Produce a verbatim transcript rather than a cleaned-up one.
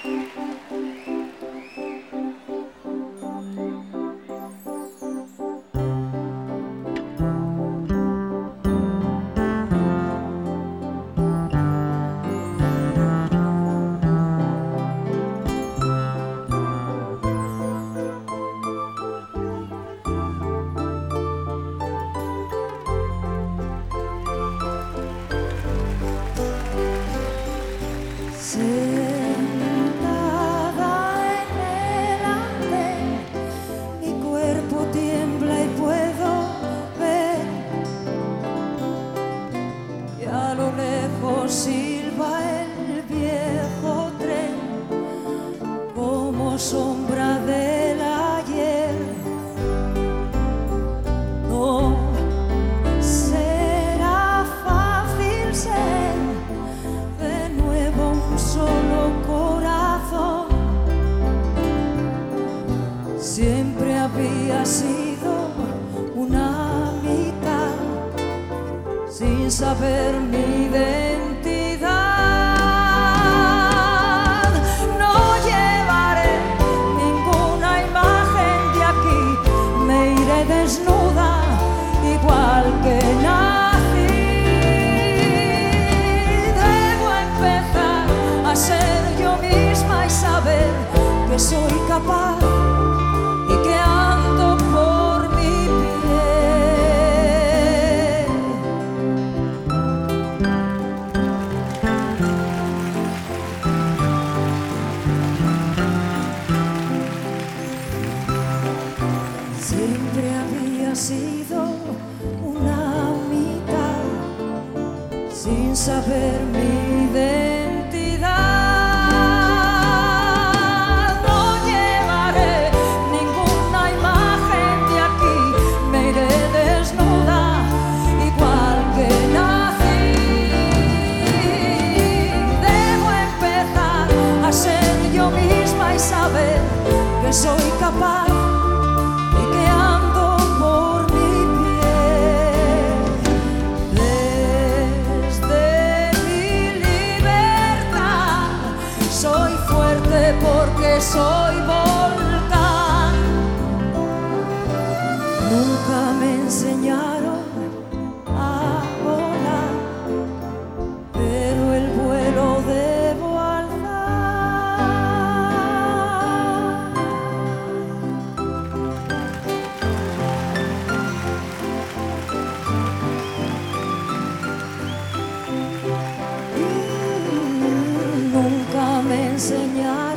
Sentada en el andén, mi cuerpo tiembla y puedo ver que a lo lejos silba el viejo tren como sombra del ayer. No será fácil ser de nuevo un solo corazón. Siempre había sido una mitad sin saber mi identidad. No llevaré ninguna imagen de aquí, me iré desnuda igual que nací. Debo empezar a ser yo misma y saber que soy capaz y que ando por mi piel. Siempre había sido una mitad sin saber mi identidad. No llevaré ninguna imagen de aquí, me iré desnuda igual que nací. Debo empezar a ser yo misma y saber que soy capaz y que ando por mi piel. Desde mi libertad soy fuerte porque soy volcán. Nunca me enseñaron a volar, pero el vuelo debo alzar. Nunca me enseñaron